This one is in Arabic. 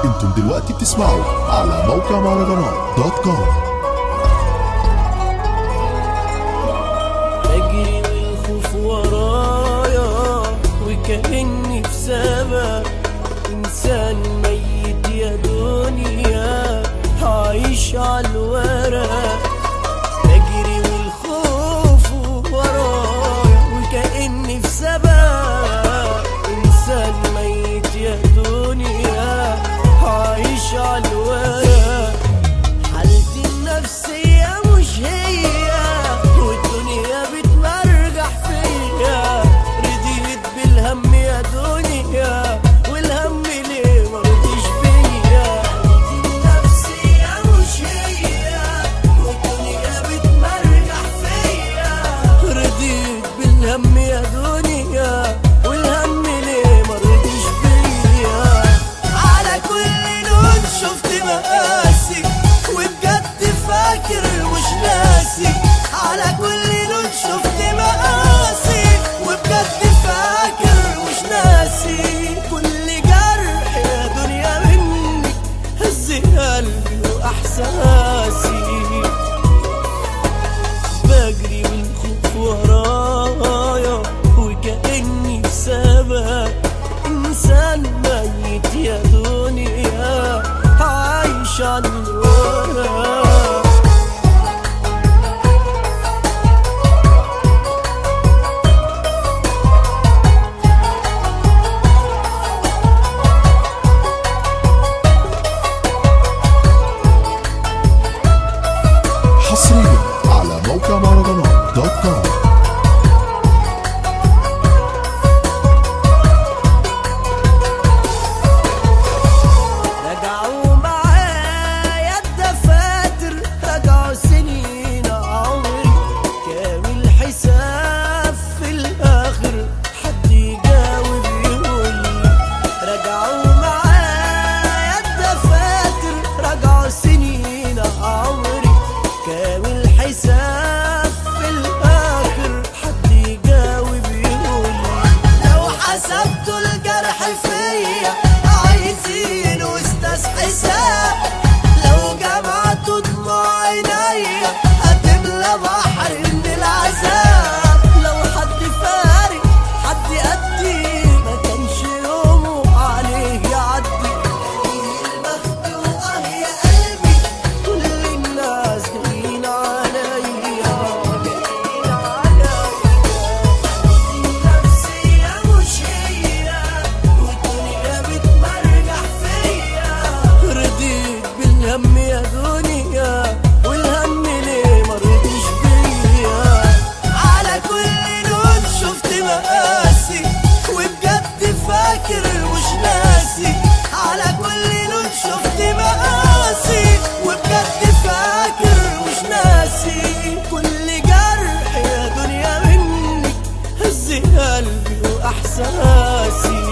انتم دلوقتي بتسمعوا على موقع مهرجانات .com. بجري والخوف ورايا وكأني في سبق إنسان ميت يا دنيا عايش عالورق. بجري والخوف ورايا وكأني في سبق إنسان ميت يا دنيا عايش عالورق. حالتي النفسية مش هي والدنيا بتمرجح فيا. رضيت بالهم يا دنيا والهم ليه مرضيش بيا. حالتي النفسية مش هي والدنيا بتمرجح فيا. رضيت بالهم يا دنيا والهم ليه مرضيش بيا. على كل لون شفت مقاسي وبجد فاكر مش ناسي. على كل لون شفت مقاسي وبجد فاكر مش ناسي. كل جرح يا دنيا منك هز قلبي واحساسي. بجري والخوف ورايا وكأني في سبق إنسان ميت يا دنيا عايش عالورق. حصريا على موقع مهرجانات .com. رجعوا معايا الدفاتر رجعوا سنين عمري كامل حساب في الآخر حد يجاوب يقولي. رجعوا معايا الدفاتر رجعوا سنين عمري كامل حساب في الآخر حد يجاوب يقولي. لو حسبتوا الجرح فيا عايزين واستاذ حساب. لو جمعتوا دموع عينيا هتملى بحر من العذاب. لو حد فارق حد قدي ما كانش يومه عليه يعدي. البخت واه يا قلبي كل الناس جايين عليا جايين عليا. النفسية مش هي والدنيا بتمرجح فيا. رضيت بالهم يا دنيا والهم ليه مرضيش بيا. على كل لون شفت مقاسي وبجد فاكر مش ناسي. على كل لون شفت مقاسي وبجد فاكر مش ناسي. كل جرح يا دنيا منك هز قلبي واحساسي.